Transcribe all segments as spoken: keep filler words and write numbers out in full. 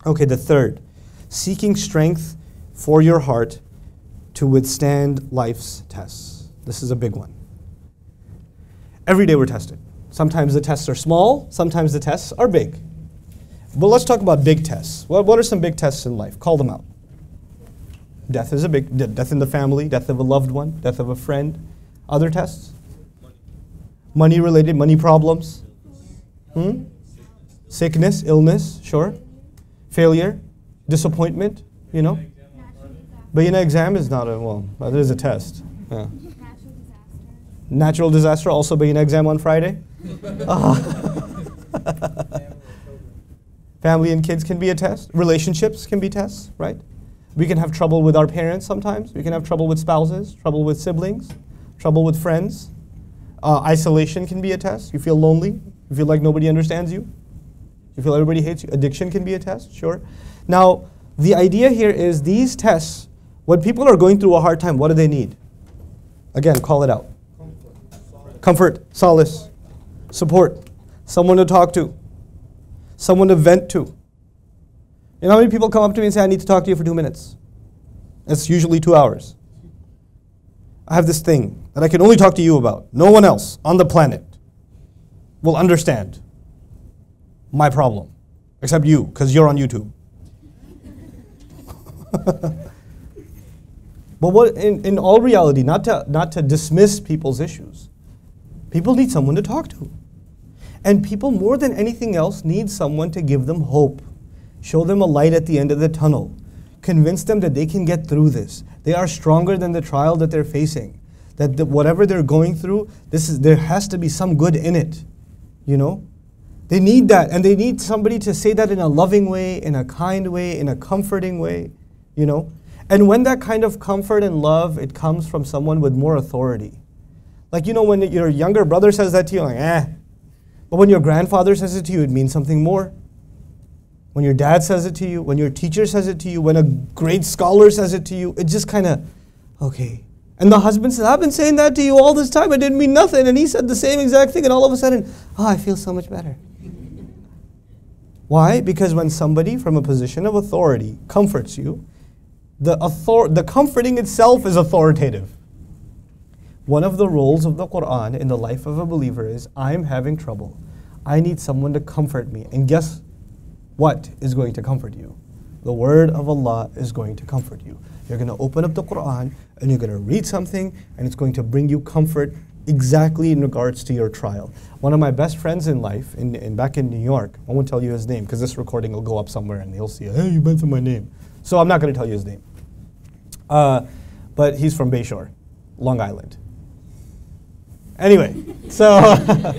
Okay, the third, seeking strength for your heart to withstand life's tests. This is a big one. Every day we're tested. Sometimes the tests are small, sometimes the tests are big. But let's talk about big tests. What, what are some big tests in life? Call them out. Death is a big, death in the family, death of a loved one, death of a friend. Other tests? Money related, money problems. Hmm? Sickness, illness, sure. Failure, disappointment, you know. But you know, exam is not a, well, there is a test. Yeah. Natural disaster. Natural disaster, also being an exam on Friday. uh, Family and kids can be a test. Relationships can be tests, right? We can have trouble with our parents sometimes. We can have trouble with spouses, trouble with siblings, trouble with friends. Uh, isolation can be a test. You feel lonely. You feel like nobody understands you. You feel everybody hates you. Addiction can be a test, sure. Now, the idea here is these tests, when people are going through a hard time, what do they need? Again, call it out. Comfort, Comfort, solace, support, someone to talk to, someone to vent to. You know how many people come up to me and say, I need to talk to you for two minutes? It's usually two hours. I have this thing that I can only talk to you about. No one else on the planet will understand my problem, except you, because you're on YouTube. But what, in, in all reality, not to, not to dismiss people's issues, people need someone to talk to. And people, more than anything else, need someone to give them hope, show them a light at the end of the tunnel, convince them that they can get through this. They are stronger than the trial that they're facing. That the, whatever they're going through, this is, there has to be some good in it, you know? They need that, and they need somebody to say that in a loving way, in a kind way, in a comforting way, you know? And when that kind of comfort and love, it comes from someone with more authority. Like, you know, when your younger brother says that to you, like, eh. But when your grandfather says it to you, it means something more. When your dad says it to you, when your teacher says it to you, when a great scholar says it to you, it just kind of, okay. And the husband says, I've been saying that to you all this time, it didn't mean nothing. And he said the same exact thing, and all of a sudden, oh, I feel so much better. Why? Because when somebody from a position of authority comforts you, the, author the comforting itself is authoritative. One of the roles of the Quran in the life of a believer is, I'm having trouble. I need someone to comfort me. And guess what is going to comfort you? The word of Allah is going to comfort you. You're going to open up the Quran and you're going to read something and it's going to bring you comfort exactly in regards to your trial. One of my best friends in life, in, in back in New York, I won't tell you his name because this recording will go up somewhere and he'll see, hey, you mentioned my name. So I'm not going to tell you his name. Uh, but he's from Bayshore, Long Island. Anyway, so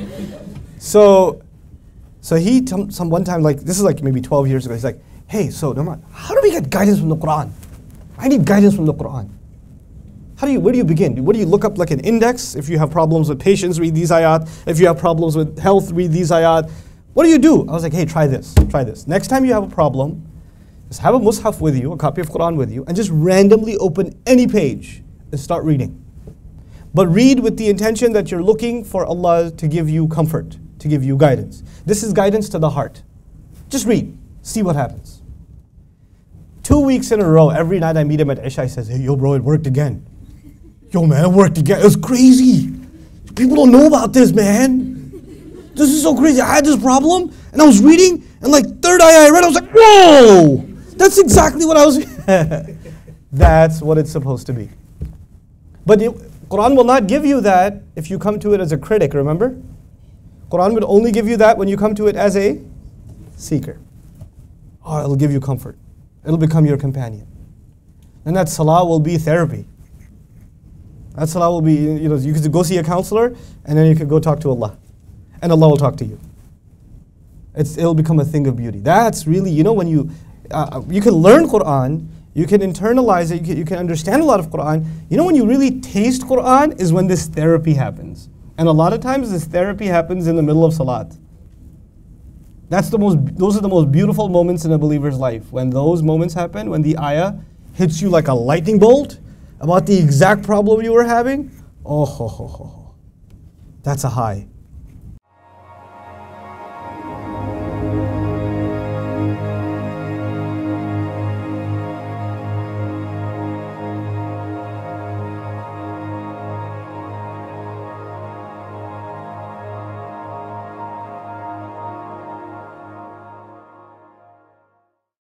so so he t some one time, like this is like maybe twelve years ago. He's like, hey, so Norman, how do we get guidance from the Quran? I need guidance from the Quran. How do you? Where do you begin? What do you look up, like an index? If you have problems with patience, read these ayat. If you have problems with health, read these ayat. What do you do? I was like, hey, try this. Try this. Next time you have a problem, just have a mushaf with you, a copy of Quran with you, and just randomly open any page and start reading. But read with the intention that you're looking for Allah to give you comfort, to give you guidance. This is guidance to the heart. Just read, see what happens. Two weeks in a row, every night I meet him at Isha, he says, hey, yo bro, it worked again. Yo man, it worked again. It was crazy. People don't know about this, man. This is so crazy. I had this problem, and I was reading, and like third ayah I read, I was like, whoa! That's exactly what I was... That's what it's supposed to be. But it, Quran will not give you that if you come to it as a critic, remember? Quran would only give you that when you come to it as a seeker. Oh, it'll give you comfort. It'll become your companion. And that salah will be therapy. That salah will be, you know, you could go see a counselor, and then you could go talk to Allah. And Allah will talk to you. It's, it'll become a thing of beauty. That's really, you know, when you, uh, you can learn Quran, you can internalize it, you can, you can understand a lot of Quran. You know when you really taste Quran is when this therapy happens. And a lot of times this therapy happens in the middle of salat. That's the most, those are the most beautiful moments in a believer's life. When those moments happen, when the ayah hits you like a lightning bolt about the exact problem you were having, oh, ho, ho, ho. That's a high.